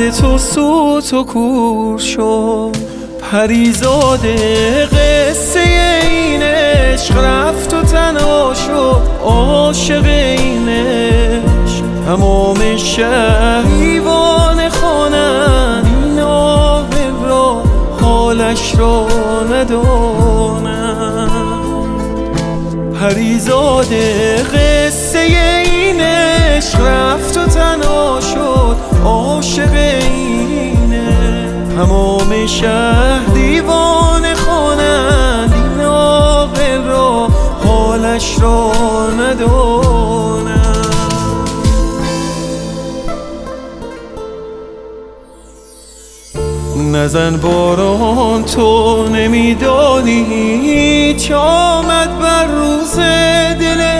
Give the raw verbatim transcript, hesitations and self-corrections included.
درد تو سوت و کور شد. پریزاده قصه این عشق رفت و تنها شد. عاشق این عشق تمام شهر دیوانه خوانند، این عاقل را حالش را ندانند. پریزاده قصه این عشق رفت و تنها شد. عاشق اینه تمام شهر دیوانه خوانند، این عاقل را حالش را ندانند. نزن باران تو نمیدانی چه آمد بر روز دل